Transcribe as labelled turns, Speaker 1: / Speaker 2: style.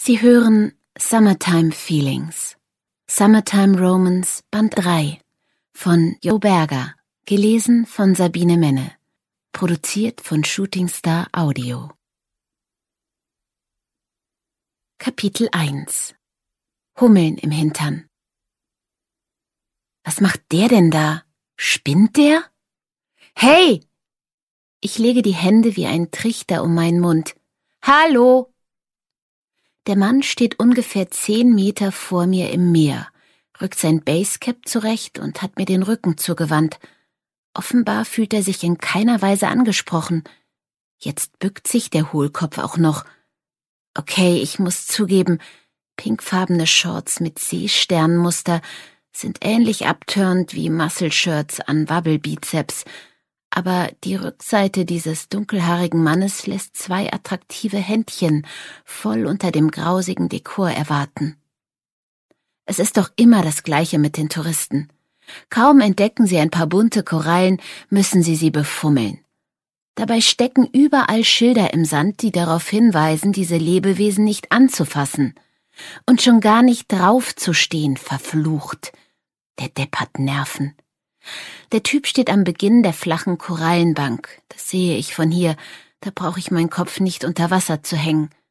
Speaker 1: Sie hören Summertime Feelings, Summertime Romance Band 3 von Jo Berger, gelesen von Sabine Menne, produziert von Shooting Star Audio. Kapitel 1 – Hummeln im Hintern. Was macht der denn da? Spinnt der? Hey! Ich lege die Hände wie ein Trichter um meinen Mund. Hallo! Der Mann steht ungefähr 10 Meter vor mir im Meer, rückt sein Basecap zurecht und hat mir den Rücken zugewandt. Offenbar fühlt er sich in keiner Weise angesprochen. Jetzt bückt sich der Hohlkopf auch noch. Okay, ich muss zugeben, pinkfarbene Shorts mit Seesternmuster sind ähnlich abturnt wie Muscle-Shirts an Wabbelbizeps, aber die Rückseite dieses dunkelhaarigen Mannes lässt 2 attraktive Händchen voll unter dem grausigen Dekor erwarten. Es ist doch immer das Gleiche mit den Touristen. Kaum entdecken sie ein paar bunte Korallen, müssen sie befummeln. Dabei stecken überall Schilder im Sand, die darauf hinweisen, diese Lebewesen nicht anzufassen. Und schon gar nicht draufzustehen, verflucht. Der Depp hat Nerven. Der Typ steht am Beginn der flachen Korallenbank. Das sehe ich von hier, da brauche ich meinen Kopf nicht unter Wasser zu hängen.